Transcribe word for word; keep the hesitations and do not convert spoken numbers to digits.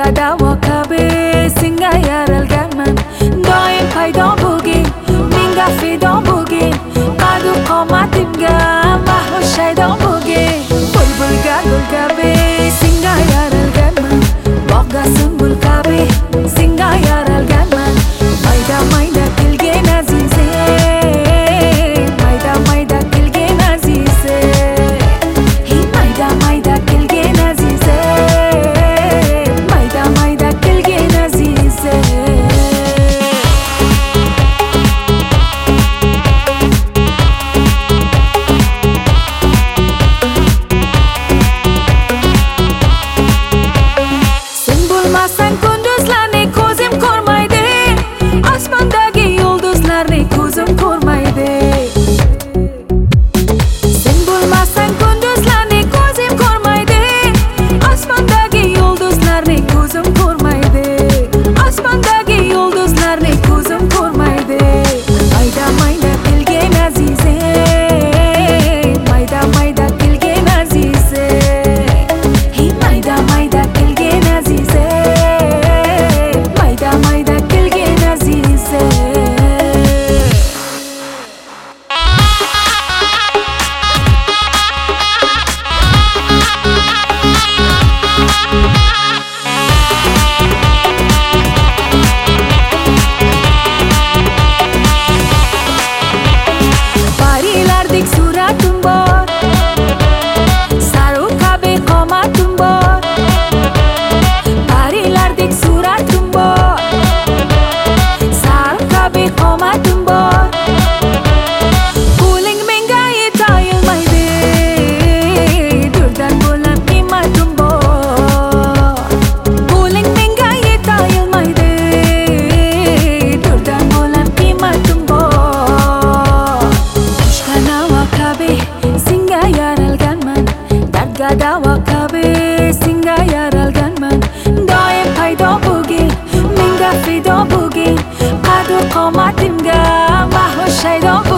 davo kabi senga yaralganman. Doim paydo bo'lgin, menga fido bo'lgin. Qadu qomatimga mahliyo shaydo bo'lgin. Bulbulga gul kabi senga yaralganman. Bog'ga sumbul kabi senga yaralganman. Mayda mayda kelgan azize, mayda mayda kelgan azize. Hey mayda mayda kelgan azize, mayda mayda kelgan azize. Sen bo'lmasang kunduzlarni ko'zim ko'rmaydi, osmondagi yulduzlarni ko'zim ko'rmaydi. Sen bo'lmasang kunduzlarni ko'zim ko'rmaydi, osmondagi yulduzlarni ko'zim ko'rmaydi. Osmondagi yulduzlarni ko'zim ko'rmaydi. Mayda mayda kelgan azize, mayda mayda kelgan azize. Hey mayda mayda kelgan azize, mayda mayda kelgan azize. Parilardek suratim bor, saru kabi qomatim bor. Parilardek suratim bor, saru kabi qomatim bor. Qo'ling menga yetolmaydi, durdan bo'lar qiymatim bor. Qo'ling menga yetolmaydi, durdan bo'lar qiymatim bor. Qushga navo kabi senga yaralganman. Dardga davo kabi senga yaralganman. Doim paydo bo'lgin, menga fido bo'lgin. Qadu qomatimga mahliyo shaydo bo'lgin.